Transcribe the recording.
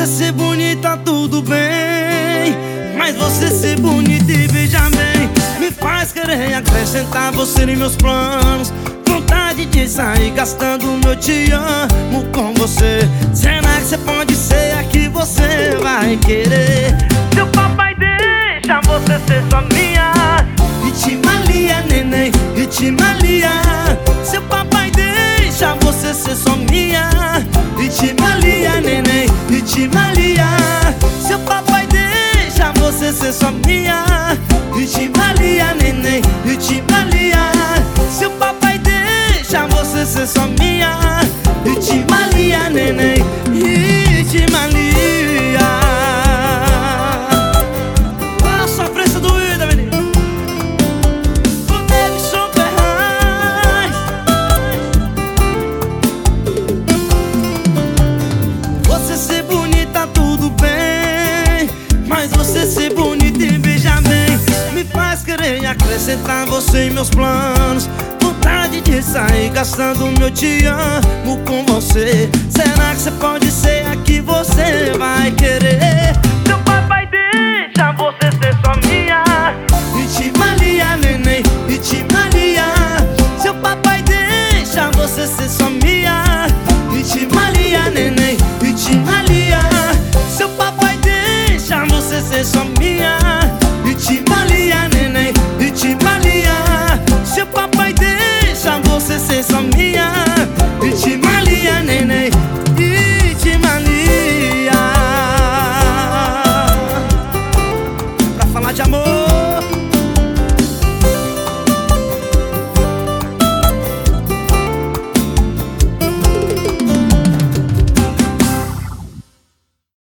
Você ser bonita tudo bem, mas você ser bonita e beija bem me faz querer acrescentar você em meus planos. Vontade de sair gastando meu te amo com você. Será que você pode ser a que você vai querer? Seu papai deixa você ser só minha Ritmalia, neném, Ritmalia. Seu papai deixa você ser só minha Ritmalia, neném, Ritmalia. Seu papai deixa você ser só minha Ritmalia, neném, Ritmalia. Seu papai deixa você ser só minha Ritmalia, neném, Ritmalia. Olha a sofrência doída, menino. O Davidson Ferraz. Você ser bonita tudo bem, mas você ser bonita e beija bem me faz querer acrescentar você em meus planos. Vontade de sair gastando meu te amo com você. Será que você pode ser a que você vai querer? Seu papai deixa você ser só minha Ritmalia.